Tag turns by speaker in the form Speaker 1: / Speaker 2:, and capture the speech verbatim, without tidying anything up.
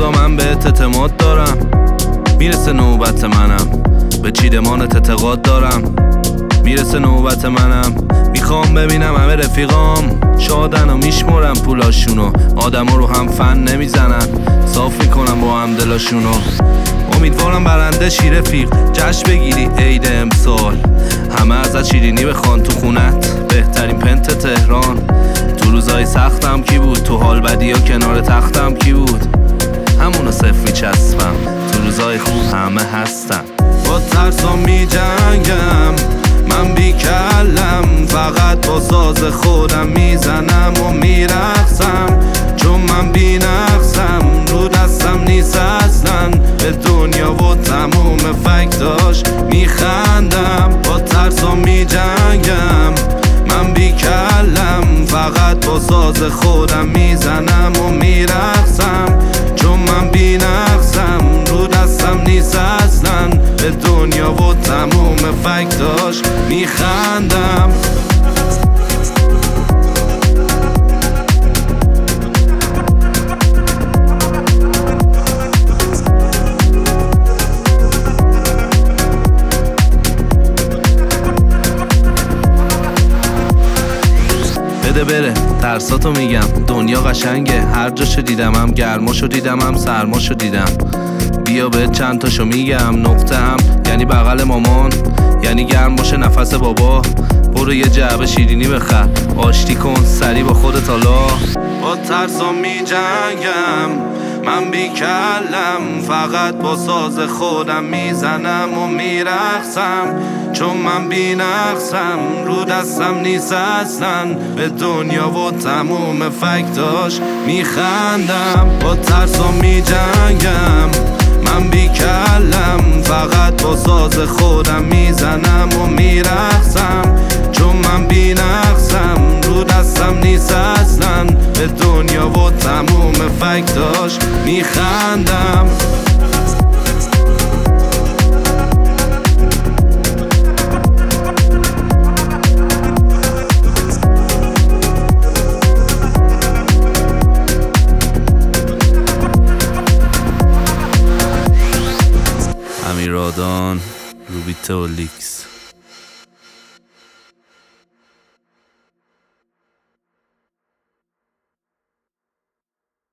Speaker 1: خدا من بهت اعتماد دارم، میرسه نوبت منم، به چیدمانت اعتقاد دارم. میرسه نوبت منم، میخوام ببینم همه رفیقام شادن و میشمرم پولاشونو، آدما رو هم فن نمیزنن، صاف میکنم با هم دلاشونو. امیدوارم برنده شی رفیق، جشن بگیری عید امسال، همه ازت شیرینی بخوان تو خونت، بهترین پنت تهران. تو روزای سختم کی بود، تو حال بدی ها کنار تختم کی بود، همونو صفر میچسبم، تو روزای خوب همه هستم. با ترسام میجنگم من بی کلم، فقط با ساز خودم میزنم و میرقصم، چون من بی نقصم، رو دستم نیست اصلا، به دنیا و تموم فکتاش میخندم. با ترسام میجنگم من بی کلم، فقط با ساز خودم میزنم و میرقصم، چون من بی نقصم، رو دستم نیست اصلا، به دنیا و تموم فکتاش میخندم. بده بره ترساتو میگم، دنیا قشنگه، هر جاشو دیدم هم گرماشو دیدم هم سرماشو دیدم. بیا به چند تاشو میگم، نقطه هم یعنی بغل مامان، یعنی گرم باشه نفس بابا. برو یه جعبه شیرینی بخر، آشتی کن سری با خودت حالا. با ترسام میجنگم من بی کلم، فقط با ساز خودم میزنم و میرقصم، چون من بی نقصم، رو دستم نیست اصلا، به دنیا و تموم فکتاش میخندم. با ترسام میجنگم من بی کلم، فقط با ساز خودم میزنم و میرقصم، چون من بی نقصم، رو دستم نیست اصلا، به دنیا و تموم فکتاش میخندم. امیرادان، روبیته و لیکس.